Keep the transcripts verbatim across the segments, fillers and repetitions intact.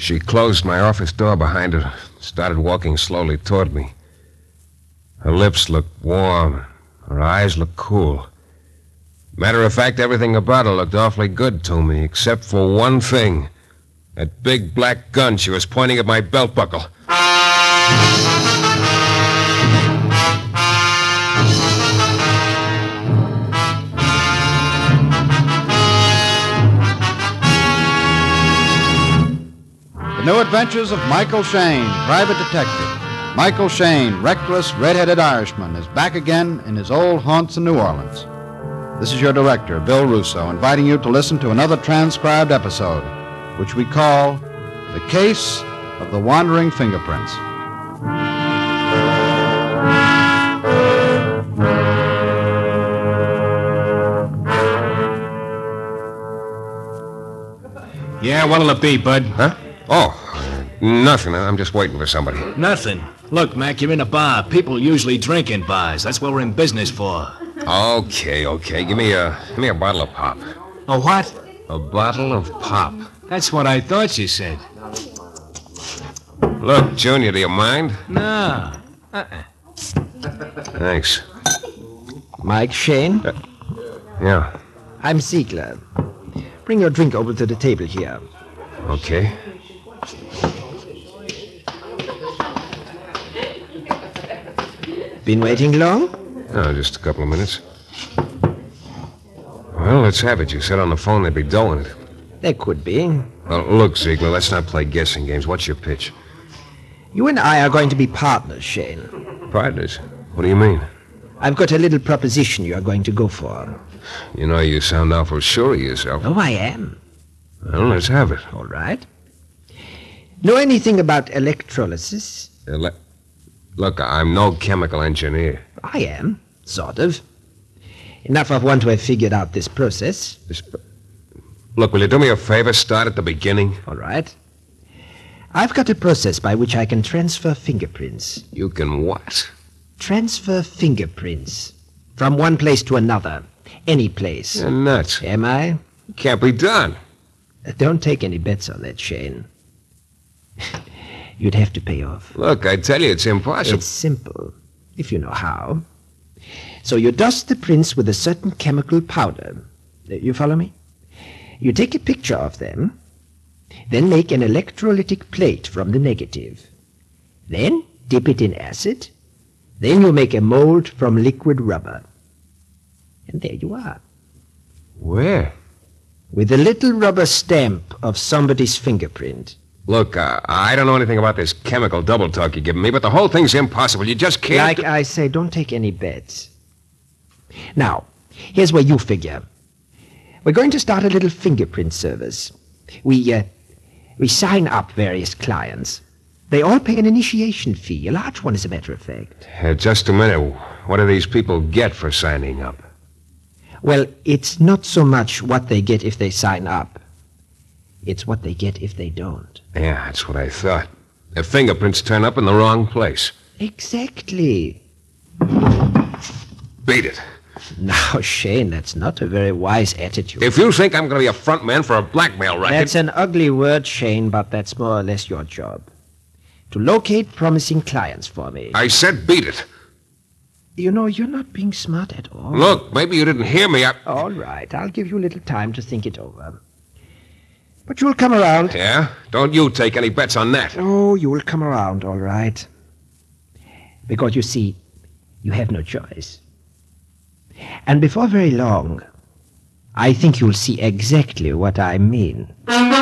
She closed my office door behind her, started walking slowly toward me. Her lips looked warm. Her eyes looked cool. Matter of fact, everything about her looked awfully good to me, except for one thing. That big black gun she was pointing at my belt buckle. The New Adventures of Michael Shayne, Private Detective. Michael Shayne, reckless, red-headed Irishman, is back again in his old haunts in New Orleans. This is your director, Bill Russo, inviting you to listen to another transcribed episode, which we call The Case of the Wandering Fingerprints. Yeah, what'll it be, Bud? Huh? Oh, nothing. I'm just waiting for somebody. Nothing. Look, Mac, you're in a bar. People usually drink in bars. That's what we're in business for. Okay, okay. Give me a give me a bottle of pop. A what? A bottle of pop. That's what I thought you said. Look, Junior, do you mind? No. Uh-uh. Thanks. Mike Shayne? Uh, yeah. I'm Ziegler. Bring your drink over to the table here. Okay. Been waiting long? No, just a couple of minutes. Well, let's have it. You said on the phone they'd be doing it. There could be. Well, look, Ziegler, let's not play guessing games. What's your pitch? You and I are going to be partners, Shayne. Partners? What do you mean? I've got a little proposition you are going to go for. You know, you sound awful sure of yourself. Oh, I am. Well, let's have it. All right. Know anything about electrolysis? Ele- Look, I'm no chemical engineer. I am, sort of. Enough of one to have figured out this process. This... Look, will you do me a favor? Start at the beginning. All right. I've got a process by which I can transfer fingerprints. You can what? Transfer fingerprints. From one place to another. Any place. You're nuts. Am I? Can't be done. Don't take any bets on that, Shayne. You'd have to pay off. Look, I tell you, it's impossible. It's simple, if you know how. So you dust the prints with a certain chemical powder. You follow me? You take a picture of them, then make an electrolytic plate from the negative. Then dip it in acid. Then you make a mold from liquid rubber. And there you are. Where? With a little rubber stamp of somebody's fingerprint. Look, uh, I don't know anything about this chemical double talk you're giving me, but the whole thing's impossible. You just can't... Like I say, don't take any bets. Now, here's where you figure. We're going to start a little fingerprint service. We, uh, we sign up various clients. They all pay an initiation fee, a large one, as a matter of fact. Uh, just a minute. What do these people get for signing up? Well, it's not so much what they get if they sign up. It's what they get if they don't. Yeah, that's what I thought. Their fingerprints turn up in the wrong place. Exactly. Beat it. Now, Shayne, that's not a very wise attitude. If you think I'm going to be a front man for a blackmail racket... That's an ugly word, Shayne, but that's more or less your job. To locate promising clients for me. I said beat it. You know, you're not being smart at all. Look, maybe you didn't hear me. I... All right, I'll give you a little time to think it over. But you'll come around. Yeah? Don't you take any bets on that. Oh, you'll come around, all right. Because, you see, you have no choice. And before very long, I think you'll see exactly what I mean.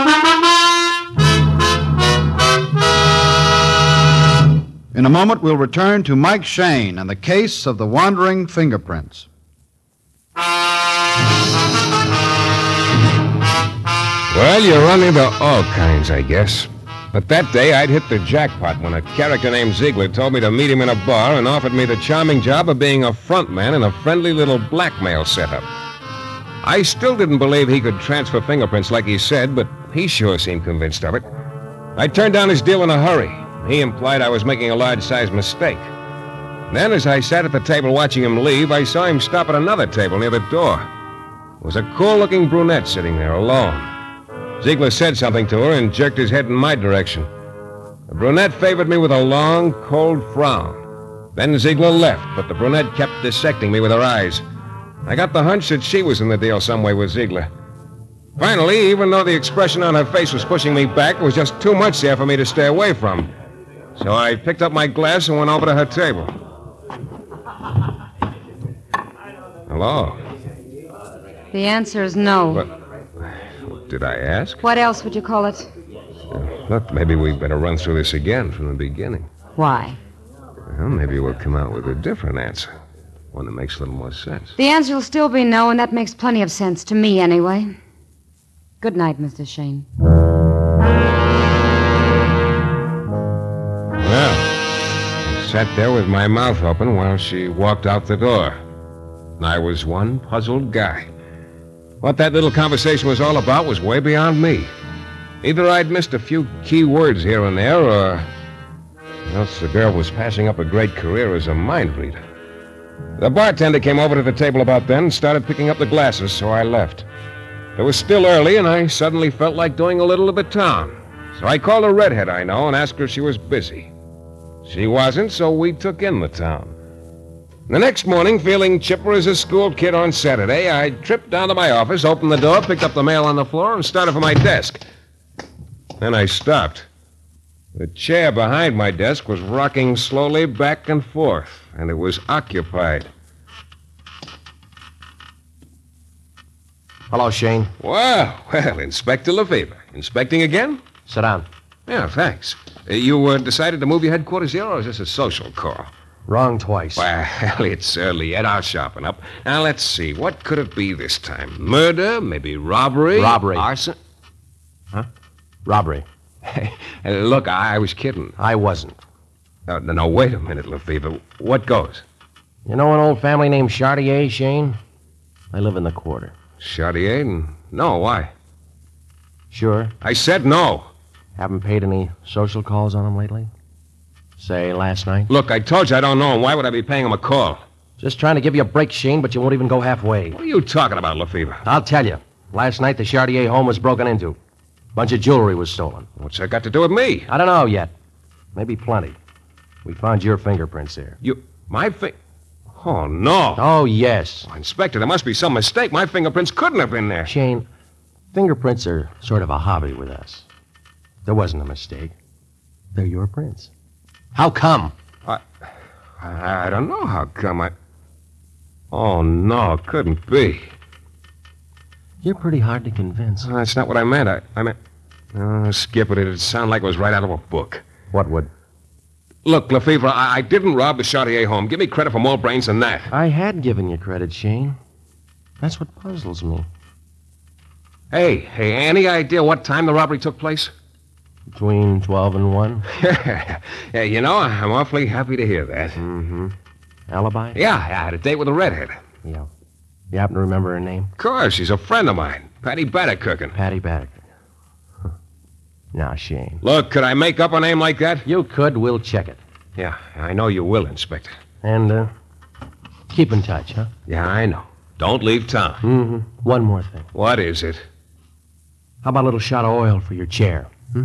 In a moment, we'll return to Mike Shayne and the case of the wandering fingerprints. Well, you run into all kinds, I guess. But that day, I'd hit the jackpot when a character named Ziegler told me to meet him in a bar and offered me the charming job of being a front man in a friendly little blackmail setup. I still didn't believe he could transfer fingerprints like he said, but he sure seemed convinced of it. I turned down his deal in a hurry. He implied I was making a large-sized mistake. Then, as I sat at the table watching him leave, I saw him stop at another table near the door. There was a cool-looking brunette sitting there alone. Ziegler said something to her and jerked his head in my direction. The brunette favored me with a long, cold frown. Then Ziegler left, but the brunette kept dissecting me with her eyes. I got the hunch that she was in the deal some way with Ziegler. Finally, even though the expression on her face was pushing me back, it was just too much there for me to stay away from. So I picked up my glass and went over to her table. Hello? The answer is no. But did I ask? What else would you call it? Uh, look, maybe we'd better run through this again from the beginning. Why? Well, maybe we'll come out with a different answer. One that makes a little more sense. The answer will still be no, and that makes plenty of sense to me anyway. Good night, Mister Shane. Well, I sat there with my mouth open while she walked out the door. And I was one puzzled guy. What that little conversation was all about was way beyond me. Either I'd missed a few key words here and there, or else the girl was passing up a great career as a mind reader. The bartender came over to the table about then and started picking up the glasses, so I left. It was still early, and I suddenly felt like doing a little of the town. So I called a redhead I know and asked her if she was busy. She wasn't, so we took in the town. The next morning, feeling chipper as a school kid on Saturday, I tripped down to my office, opened the door, picked up the mail on the floor, and started for my desk. Then I stopped. The chair behind my desk was rocking slowly back and forth, and it was occupied. Hello, Shane. Well, well, Inspector Lefevre. Inspecting again? Sit down. Yeah, thanks. Uh, you uh, decided to move your headquarters here, or is this a social call? Wrong twice. Well, it's early yet. I'll sharpen up. Now, let's see. What could it be this time? Murder? Maybe robbery? Robbery. Arson? Huh? Robbery. Hey, uh, look, I, I was kidding. I wasn't. No, no, no, wait a minute, Lefevre. What goes? You know an old family named Chartier, Shane? I live in the quarter. Chartier? No, why? Sure. I said no. Haven't paid any social calls on him lately? Say, last night? Look, I told you I don't know him. Why would I be paying him a call? Just trying to give you a break, Shane, but you won't even go halfway. What are you talking about, Lefevre? I'll tell you. Last night, the Chartier home was broken into. Bunch of jewelry was stolen. What's that got to do with me? I don't know yet. Maybe plenty. We found your fingerprints there. You... My fi... Oh, no. Oh, yes. Oh, Inspector, there must be some mistake. My fingerprints couldn't have been there. Shane, fingerprints are sort of a hobby with us. There wasn't a mistake. They're your prints. How come? I... I don't know how come I... Oh, no, it couldn't be. You're pretty hard to convince. Oh, that's not what I meant. I, I meant... Oh, skip it. It'd sound like it was right out of a book. What would? Look, Lefevre, I, I didn't rob the Chartier home. Give me credit for more brains than that. I had given you credit, Shane. That's what puzzles me. Hey, hey, any idea what time the robbery took place? Between twelve and one? Yeah, you know, I'm awfully happy to hear that. Mm-hmm. Alibi? Yeah, I had a date with a redhead. Yeah. You happen to remember her name? Of course, she's a friend of mine. Patty Baddercookin. Patty Baddock. Now, Shane. Look, could I make up a name like that? You could. We'll check it. Yeah, I know you will, Inspector. And, uh, keep in touch, huh? Yeah, I know. Don't leave town. Mm-hmm. One more thing. What is it? How about a little shot of oil for your chair? Hmm?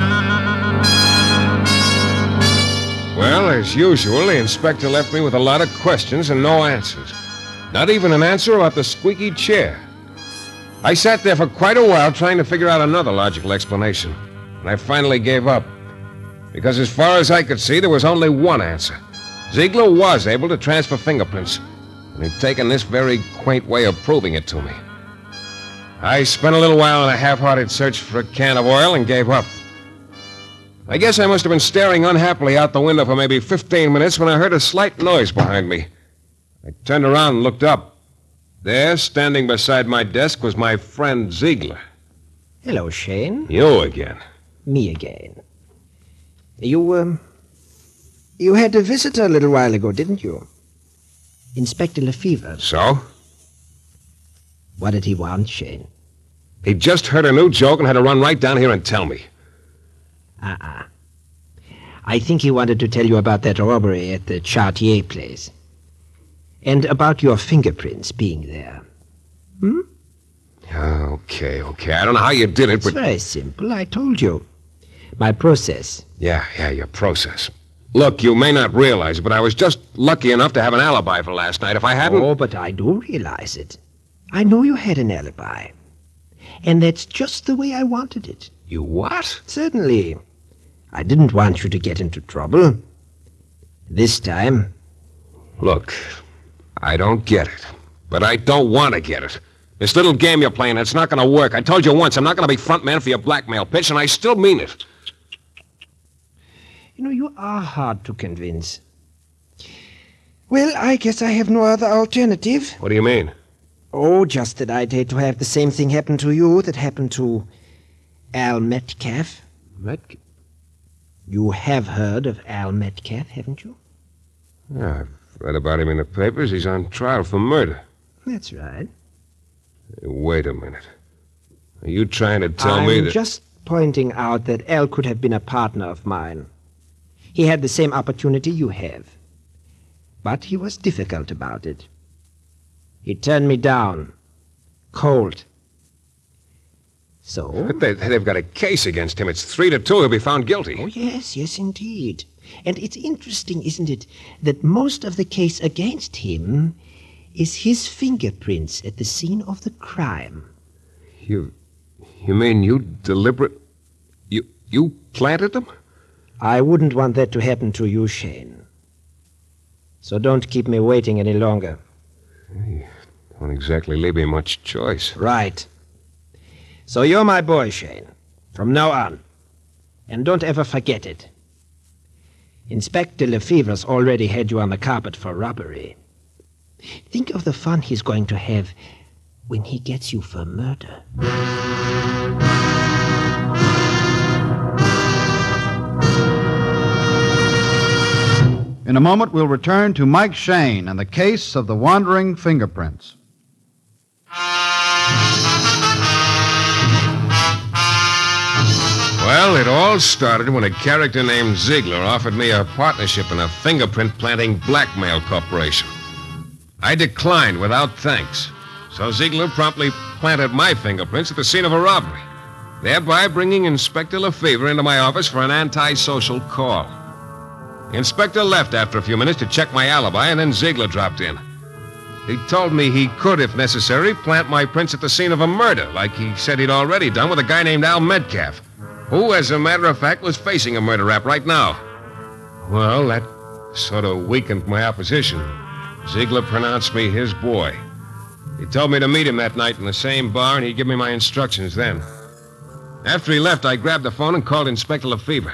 Well, as usual, the inspector left me with a lot of questions and no answers. Not even an answer about the squeaky chair. I sat there for quite a while trying to figure out another logical explanation. And I finally gave up. Because as far as I could see, there was only one answer. Ziegler was able to transfer fingerprints. And he'd taken this very quaint way of proving it to me. I spent a little while in a half-hearted search for a can of oil and gave up. I guess I must have been staring unhappily out the window for maybe fifteen minutes when I heard a slight noise behind me. I turned around and looked up. There, standing beside my desk, was my friend Ziegler. Hello, Shane. You again. Me again. You, um... You had a visitor a little while ago, didn't you? Inspector Lefevre. So? What did he want, Shane? He just heard a new joke and had to run right down here and tell me. Uh-uh. I think he wanted to tell you about that robbery at the Chartier place. And about your fingerprints being there. Hmm? Okay, okay. I don't know how you did it, It's but... very simple. I told you. My process. Yeah, yeah, your process. Look, you may not realize it, but I was just lucky enough to have an alibi for last night. If I hadn't... Oh, but I do realize it. I know you had an alibi. And that's just the way I wanted it. You what? Certainly. I didn't want you to get into trouble. This time. Look, I don't get it. But I don't want to get it. This little game you're playing, it's not going to work. I told you once, I'm not going to be front man for your blackmail pitch, and I still mean it. You know, you are hard to convince. Well, I guess I have no other alternative. What do you mean? Oh, just that I'd hate to have the same thing happen to you that happened to Al Metcalf. Met... You have heard of Al Metcalf, haven't you? Yeah, I've read about him in the papers. He's on trial for murder. That's right. Hey, wait a minute. Are you trying to tell I'm me that... just pointing out that Al could have been a partner of mine. He had the same opportunity you have. But he was difficult about it. He turned me down. Cold. So? But they, they've got a case against him. It's three to two. He'll be found guilty. Oh, yes, yes, indeed. And it's interesting, isn't it, that most of the case against him is his fingerprints at the scene of the crime. You... You mean you deliberate... You... You planted them? I wouldn't want that to happen to you, Shane. So don't keep me waiting any longer. Hey, don't exactly leave me much choice. Right. So you're my boy, Shane, from now on. And don't ever forget it. Inspector Lefevre's already had you on the carpet for robbery. Think of the fun he's going to have when he gets you for murder. In a moment, we'll return to Mike Shane and the case of the wandering fingerprints. Well, it all started when a character named Ziegler offered me a partnership in a fingerprint-planting blackmail corporation. I declined without thanks, so Ziegler promptly planted my fingerprints at the scene of a robbery, thereby bringing Inspector Lefevre into my office for an antisocial call. The inspector left after a few minutes to check my alibi, and then Ziegler dropped in. He told me he could, if necessary, plant my prints at the scene of a murder, like he said he'd already done with a guy named Al Metcalf, who, as a matter of fact, was facing a murder rap right now. Well, that sort of weakened my opposition. Ziegler pronounced me his boy. He told me to meet him that night in the same bar, and he'd give me my instructions then. After he left, I grabbed the phone and called Inspector Lefevre.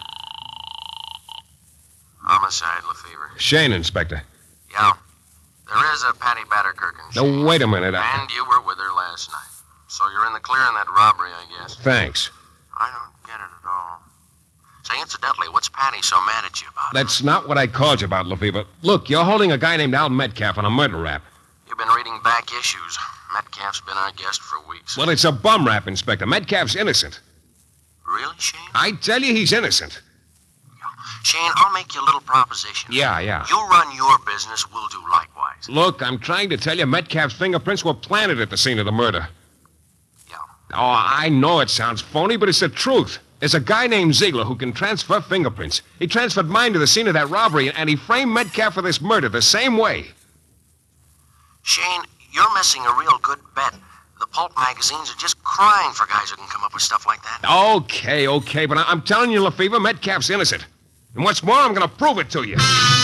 Homicide, Lefevre. Shane, Inspector. Yeah. There is a Patty Batterkirk. No, wait a minute. I... And you were with her last night. So you're in the clear on that robbery, I guess. Thanks. I don't get it at all. Say, incidentally, what's Patty so mad at you about? That's not what I called you about, Lefevre. Look, you're holding a guy named Al Metcalf on a murder rap. You've been reading back issues. Metcalf's been our guest for weeks. Well, it's a bum rap, Inspector. Metcalf's innocent. Really, Shane? I tell you, he's innocent. Shane, I'll make you a little proposition. Yeah, yeah. You run your business, we'll do likewise. Look, I'm trying to tell you Metcalf's fingerprints were planted at the scene of the murder. Yeah. Oh, I know it sounds phony, but it's the truth. There's a guy named Ziegler who can transfer fingerprints. He transferred mine to the scene of that robbery, and he framed Metcalf for this murder the same way. Shane, you're missing a real good bet. The pulp magazines are just crying for guys who can come up with stuff like that. Okay, okay, but I- I'm telling you, Lefevre, Metcalf's innocent. And what's more, I'm going to prove it to you.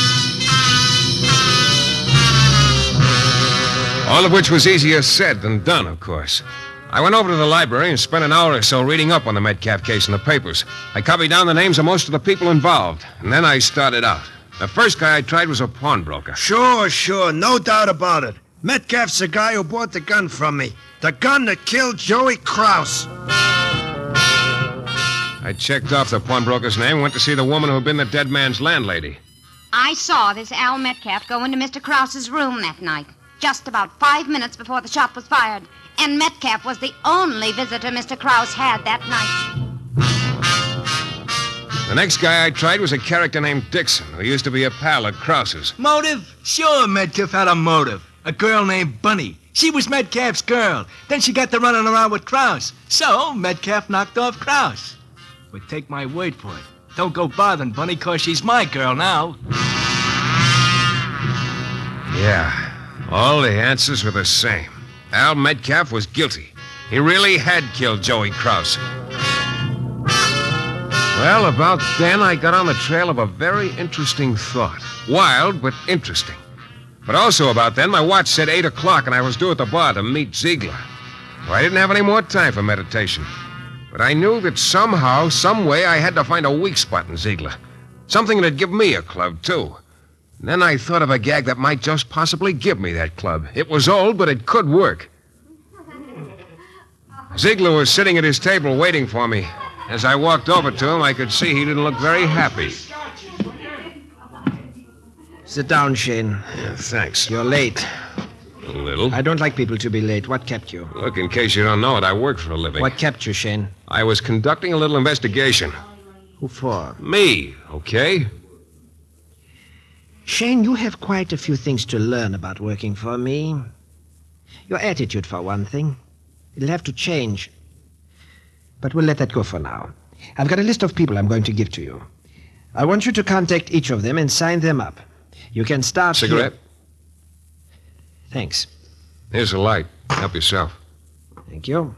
All of which was easier said than done, of course. I went over to the library and spent an hour or so reading up on the Metcalf case in the papers. I copied down the names of most of the people involved, and then I started out. The first guy I tried was a pawnbroker. Sure, sure, no doubt about it. Metcalf's the guy who bought the gun from me. The gun that killed Joey Krause. I checked off the pawnbroker's name and went to see the woman who had been the dead man's landlady. I saw this Al Metcalf go into Mister Krause's room that night, just about five minutes before the shot was fired. And Metcalf was the only visitor Mister Krause had that night. The next guy I tried was a character named Dixon, who used to be a pal of Krause's. Motive? Sure, Metcalf had a motive. A girl named Bunny. She was Metcalf's girl. Then she got to running around with Krause. So Metcalf knocked off Krause. But take my word for it. Don't go bothering Bunny, cause she's my girl now. Yeah, all the answers were the same. Al Metcalf was guilty. He really had killed Joey Krause. Well, about then, I got on the trail of a very interesting thought. Wild, but interesting. But also about then, my watch said eight o'clock, and I was due at the bar to meet Ziegler. So I didn't have any more time for meditation. But I knew that somehow, some way, I had to find a weak spot in Ziegler. Something that'd give me a club, too. And then I thought of a gag that might just possibly give me that club. It was old, but it could work. Ziegler was sitting at his table waiting for me. As I walked over to him, I could see he didn't look very happy. Sit down, Shane. Yeah, thanks. You're late. A little. I don't like people to be late. What kept you? Look, in case you don't know it, I work for a living. What kept you, Shane? I was conducting a little investigation. Who for? Me, okay? Shane, you have quite a few things to learn about working for me. Your attitude, for one thing. It'll have to change. But we'll let that go for now. I've got a list of people I'm going to give to you. I want you to contact each of them and sign them up. You can start... Cigarette? Here. Thanks. Here's a light. Help yourself. Thank you.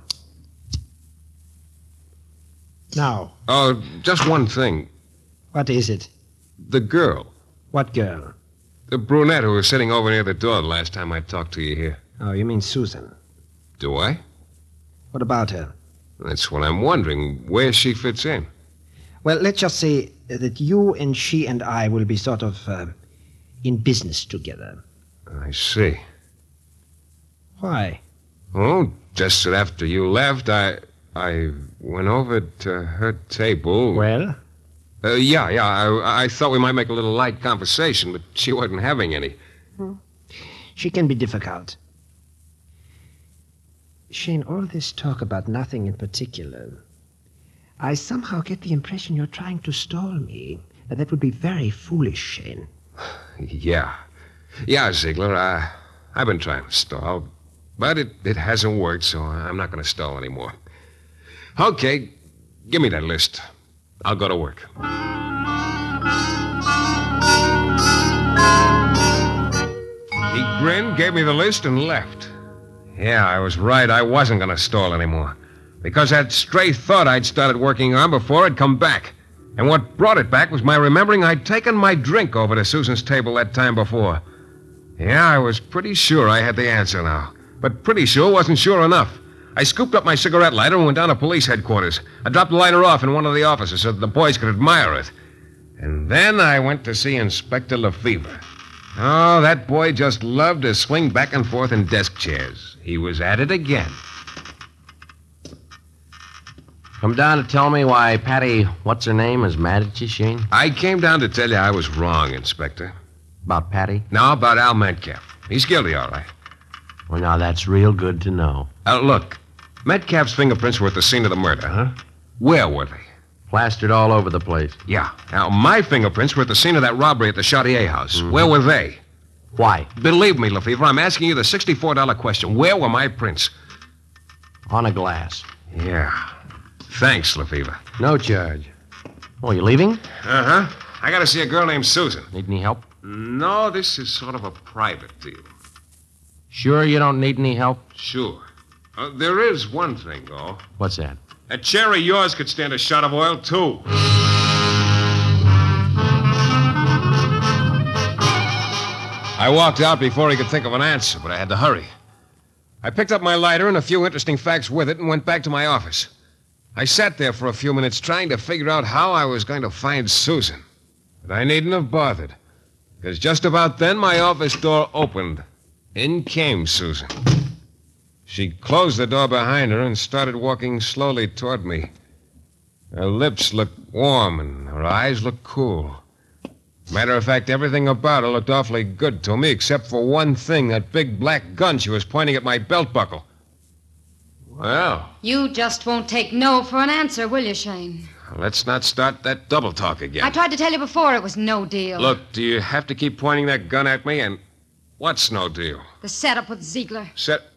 Now, Oh, just one thing. what is it? The girl. What girl? The brunette who was sitting over near the door the last time I talked to you here. Oh, you mean Susan. Do I? What about her? That's what I'm wondering, where she fits in. Well, let's just say that you and she and I will be sort of uh, in business together. I see. Why? Oh, just that after you left, I I went over to her table. Well? Uh, yeah, yeah, I, I thought we might make a little light conversation, but she wasn't having any. She can be difficult. Shane, all this talk about nothing in particular, I somehow get the impression you're trying to stall me. And that would be very foolish, Shane. Yeah. Yeah, Ziegler, I, I've been trying to stall, but it, it hasn't worked, so I'm not going to stall anymore. Okay, give me that list. I'll go to work. He grinned, gave me the list, and left. Yeah, I was right. I wasn't going to stall anymore. Because that stray thought I'd started working on before had come back. And what brought it back was my remembering I'd taken my drink over to Susan's table that time before. Yeah, I was pretty sure I had the answer now. But pretty sure wasn't sure enough. I scooped up my cigarette lighter and went down to police headquarters. I dropped the lighter off in one of the offices so that the boys could admire it. And then I went to see Inspector Lefevre. Oh, that boy just loved to swing back and forth in desk chairs. He was at it again. Come down to tell me why Patty, what's her name, is mad at you, Shane? I came down to tell you I was wrong, Inspector. About Patty? Now about Al Metcalf. He's guilty, all right. Well, now, that's real good to know. Uh, look, Metcalf's fingerprints were at the scene of the murder, huh? Where were they? Plastered all over the place. Yeah. Now, my fingerprints were at the scene of that robbery at the Chartier house. Mm-hmm. Where were they? Why? Believe me, Lefevre, I'm asking you the sixty-four dollar question. Where were my prints? On a glass. Yeah. Thanks, Lefevre. No charge. Oh, you leaving? Uh-huh. I gotta see a girl named Susan. Need any help? No, this is sort of a private deal. Sure you don't need any help? Sure. Uh, there is one thing, though. What's that? A chair of yours could stand a shot of oil, too. I walked out before he could think of an answer, but I had to hurry. I picked up my lighter and a few interesting facts with it and went back to my office. I sat there for a few minutes trying to figure out how I was going to find Susan. But I needn't have bothered, because just about then my office door opened. In came Susan. She closed the door behind her and started walking slowly toward me. Her lips looked warm and her eyes looked cool. Matter of fact, everything about her looked awfully good to me, except for one thing, that big black gun she was pointing at my belt buckle. Well, You just won't take no for an answer, will you, Shane? let's not start that double talk again. I tried to tell you before it was no deal. Look, do you have to keep pointing that gun at me? And what's no deal? The setup with Ziegler. Set...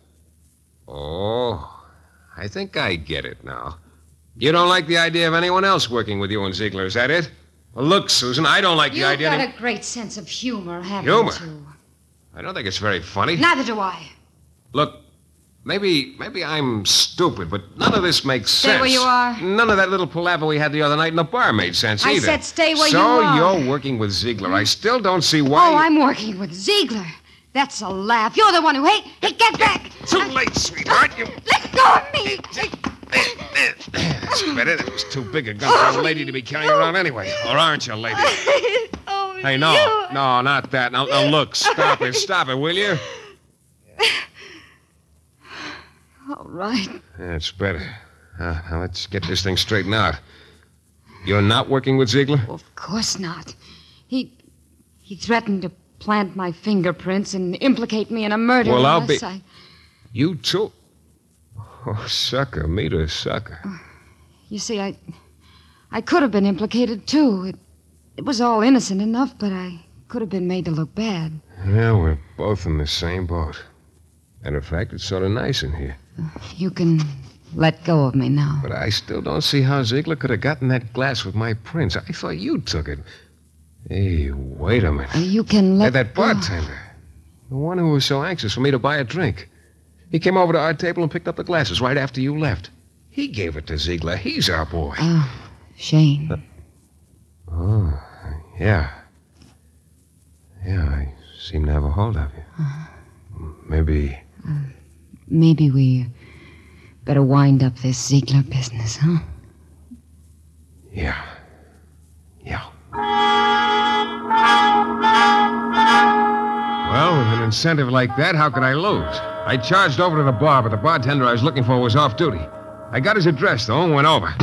Oh, I think I get it now. You don't like the idea of anyone else working with you and Ziegler, is that it? Well, look, Susan, I don't like You've the idea... got that- a great sense of humor, haven't Humor? you? I don't think it's very funny. Neither do I. Look, maybe maybe I'm stupid, but none of this makes Stay sense. where you are. None of that little palaver we had the other night in the bar made sense I either. said stay where so you are. you're working with Ziegler. I still don't see why... Oh, I'm working with Ziegler. That's a laugh. You're the one who... Hey, hey, get back! Too late, sweetheart. You... Let go of me! That's better. That was too big a gun for a lady to be carrying around anyway. Or aren't you, lady? Oh, Hey, no. you- No, not that. Now, now, look. Stop it. Stop it, will you? All right. That's better. Uh, now, let's get this thing straightened out. You're not working with Ziegler? Of course not. He... He threatened to plant my fingerprints and implicate me in a murder Well, I'll unless be- I... You too? Oh, sucker. Meet a sucker. You see, I... I could have been implicated, too. It, it was all innocent enough, but I could have been made to look bad. Yeah, we're both in the same boat. Matter of fact, it's sort of nice in here. You can let go of me now. But I still don't see how Ziegler could have gotten that glass with my prints. I thought you took it. Hey, wait a minute. You can let Hey, that go. bartender. The one who was so anxious for me to buy a drink. He came over to our table and picked up the glasses right after you left. He gave it to Ziegler. He's our boy. Oh, Shane. Oh, yeah. Yeah, I seem to have a hold of you. Maybe... Maybe we better wind up this Ziegler business, huh? Yeah. Yeah. Well, with an incentive like that, how could I lose? I charged over to the bar, but the bartender I was looking for was off duty. I got his address, though, and went over.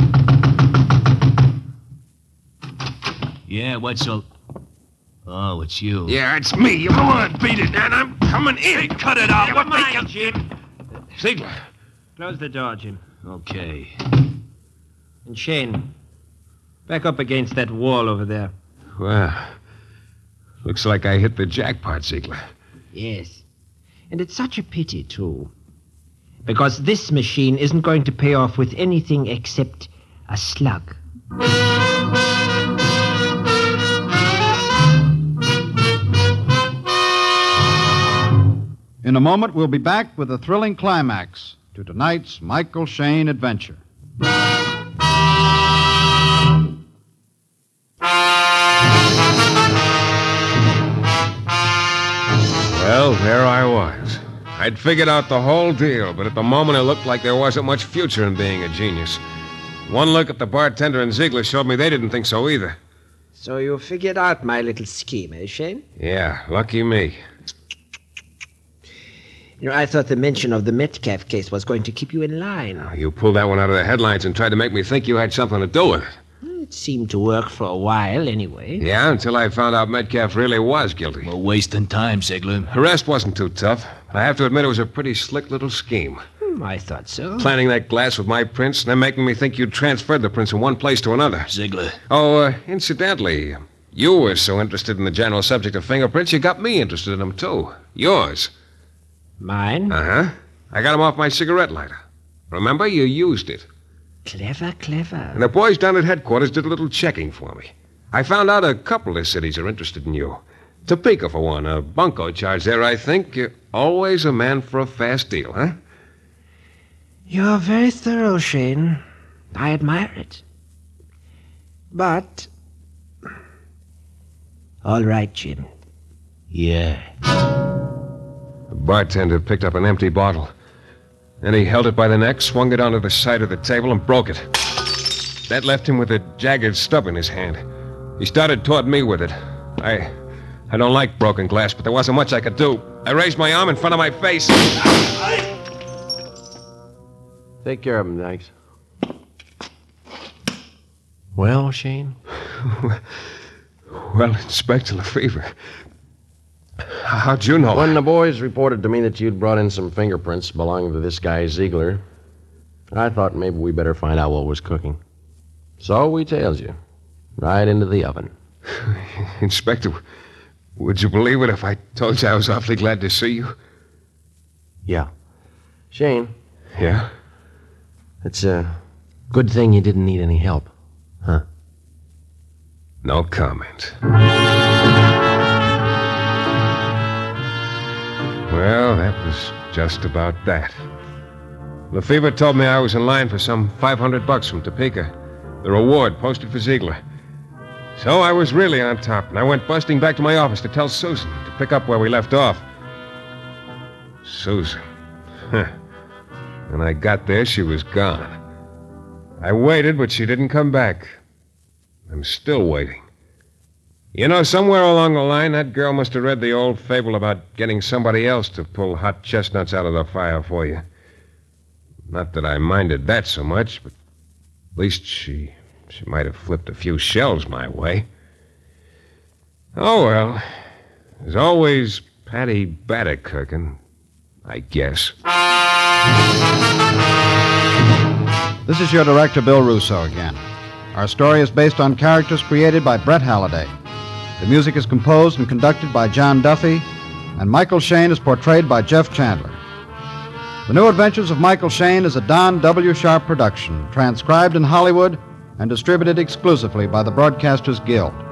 Yeah, what's all... Oh, it's you. Yeah, it's me. Come on, beat it, and I'm coming in. Cut it out. What make you... Jim. Ziegler. Close the door, Jim. Okay. And Shane, back up against that wall over there. Well, looks like I hit the jackpot, Ziegler. Yes. And it's such a pity, too. Because this machine isn't going to pay off with anything except a slug. In a moment, we'll be back with a thrilling climax to tonight's Michael Shayne adventure. Well, there I was. I'd figured out the whole deal, but at the moment it looked like there wasn't much future in being a genius. One look at the bartender and Ziegler showed me they didn't think so either. So you figured out my little scheme, eh, Shane? Yeah, lucky me. You know, I thought the mention of the Metcalf case was going to keep you in line. You pulled that one out of the headlines and tried to make me think you had something to do with it. It seemed to work for a while, anyway. Yeah, until I found out Metcalf really was guilty. We're wasting time, Ziegler. Arrest wasn't too tough, but I have to admit it was a pretty slick little scheme. Hmm, I thought so. Planting that glass with my prints and then making me think you'd transferred the prints from one place to another. Ziegler. Oh, uh, incidentally, you were so interested in the general subject of fingerprints, you got me interested in them, too. Yours. Mine? Uh-huh. I got them off my cigarette lighter. Remember, you used it. Clever, clever. And the boys down at headquarters did a little checking for me. I found out a couple of cities are interested in you. Topeka, for one. A bunco charge there, I think. You're always a man for a fast deal, huh? You're very thorough, Shane. I admire it. But... All right, Jim. Yeah. The bartender picked up an empty bottle. Then he held it by the neck, swung it onto the side of the table, and broke it. That left him with a jagged stub in his hand. He started toward me with it. I... I don't like broken glass, but there wasn't much I could do. I raised my arm in front of my face. Take care of him, Dykes. Well, Shane? Well, Inspector Lefevre, how'd you know? When the boys reported to me that you'd brought in some fingerprints belonging to this guy Ziegler, I thought maybe we better find out what was cooking. So we tailed you right into the oven. Inspector, would you believe it if I told you I was awfully glad to see you? Yeah. Shane, Yeah? it's a good thing you didn't need any help, huh? No comment. Well, that was just about that. Lefevre told me I was in line for some five hundred bucks from Topeka, the reward posted for Ziegler. So I was really on top, and I went busting back to my office to tell Susan to pick up where we left off. Susan. Huh. When I got there, she was gone. I waited, but she didn't come back. I'm still waiting. You know, somewhere along the line, that girl must have read the old fable about getting somebody else to pull hot chestnuts out of the fire for you. Not that I minded that so much, but at least she she might have flipped a few shells my way. Oh, well. There's always Patty Batterkirkin, I guess. This is your director, Bill Russo, again. Our story is based on characters created by Brett Halliday. The music is composed and conducted by John Duffy, and Michael Shayne is portrayed by Jeff Chandler. The New Adventures of Michael Shayne is a Don W. Sharp production, transcribed in Hollywood and distributed exclusively by the Broadcasters Guild.